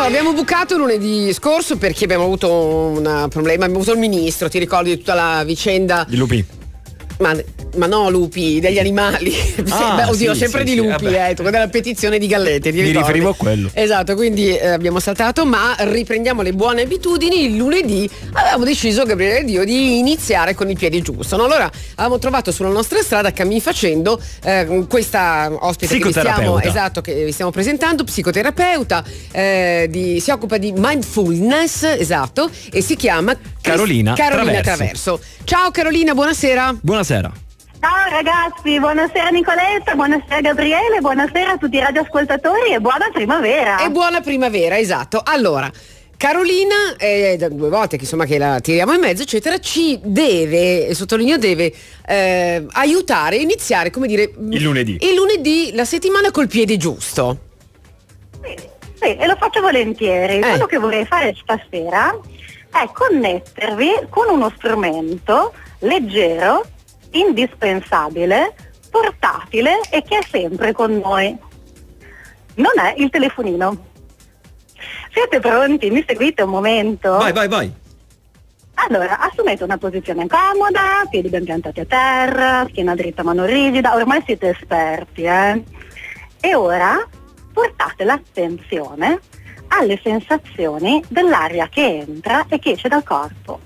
abbiamo bucato lunedì scorso perché abbiamo avuto un problema, abbiamo avuto il ministro, ti ricordi di tutta la vicenda? Di lupi. Ma no, lupi, degli animali. Oddio, sì, sempre sì, di lupi, quella petizione di gallette. Mi riferivo a quello. Esatto, quindi abbiamo saltato, ma riprendiamo le buone abitudini. Il lunedì avevamo deciso, Gabriele e Dio, di iniziare con il piede giusto. No? Allora avevamo trovato sulla nostra strada, cammin facendo, questa ospite che vi stiamo presentando, psicoterapeuta, si occupa di mindfulness, esatto, e si chiama Carolina Traverso. Ciao Carolina, buonasera. Buonasera. Ciao ragazzi, buonasera Nicoletta, buonasera Gabriele, buonasera a tutti i radioascoltatori e buona primavera. E buona primavera, esatto. Allora, Carolina, da 2 volte che insomma che la tiriamo in mezzo, eccetera, ci deve, e sottolineo deve, aiutare a iniziare, come dire, il lunedì, la settimana col piede giusto. Sì, e lo faccio volentieri. Quello che vorrei fare stasera è connettervi con uno strumento leggero, indispensabile, portatile e che è sempre con noi. Non è il telefonino. Siete pronti? Mi seguite un momento? Vai. Allora, assumete una posizione comoda, piedi ben piantati a terra, schiena dritta, mano rigida, ormai siete esperti, E ora portate l'attenzione alle sensazioni dell'aria che entra e che esce dal corpo.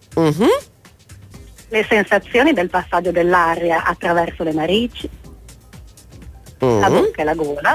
Le sensazioni del passaggio dell'aria attraverso le narici, la bocca e la gola,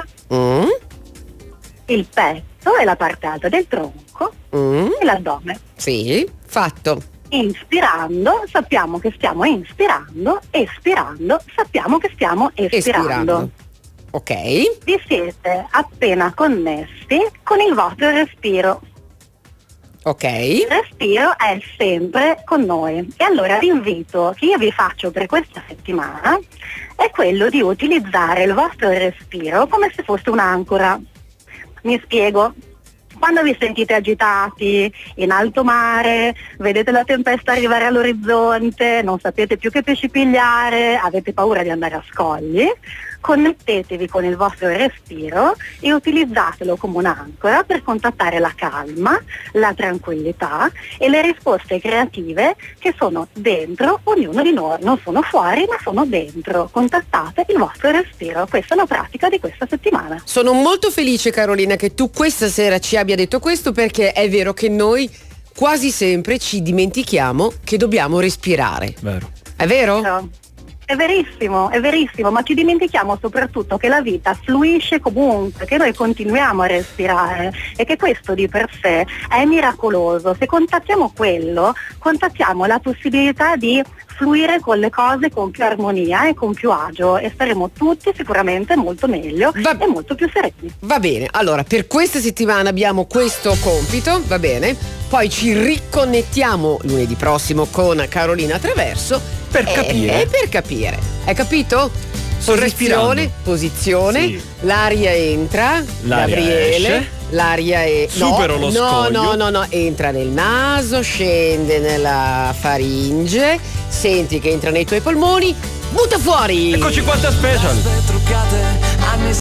il petto e la parte alta del tronco e l'addome. Sì, fatto. Inspirando sappiamo che stiamo inspirando, espirando sappiamo che stiamo espirando. Ok. Vi siete appena connessi con il vostro respiro. Ok. Il respiro è sempre con noi e allora l'invito che io vi faccio per questa settimana è quello di utilizzare il vostro respiro come se fosse un'ancora. Mi spiego. Quando vi sentite agitati, in alto mare, vedete la tempesta arrivare all'orizzonte, non sapete più che pesci pigliare, avete paura di andare a scogli, connettetevi con il vostro respiro e utilizzatelo come un'ancora per contattare la calma, la tranquillità e le risposte creative che sono dentro ognuno di noi, non sono fuori ma sono dentro. Contattate il vostro respiro, questa è la pratica di questa settimana. Sono molto felice, Carolina, che tu questa sera ci abbia detto questo, perché è vero che noi quasi sempre ci dimentichiamo che dobbiamo respirare. Vero. È vero? No. È verissimo, ma ci dimentichiamo soprattutto che la vita fluisce comunque, che noi continuiamo a respirare e che questo di per sé è miracoloso. Se contattiamo quello, contattiamo la possibilità di fluire con le cose con più armonia e con più agio e staremo tutti sicuramente molto meglio e molto più sereni. Va bene, allora per questa settimana abbiamo questo compito, va bene? Poi ci riconnettiamo lunedì prossimo con Carolina Traverso per capire. Hai capito? Sto respirando. Posizione, sì. L'aria entra, Gabriele, esce. L'aria supero lo scoglio. No, entra nel naso, scende nella faringe, senti che entra nei tuoi polmoni, butta fuori. Ecco 50 special.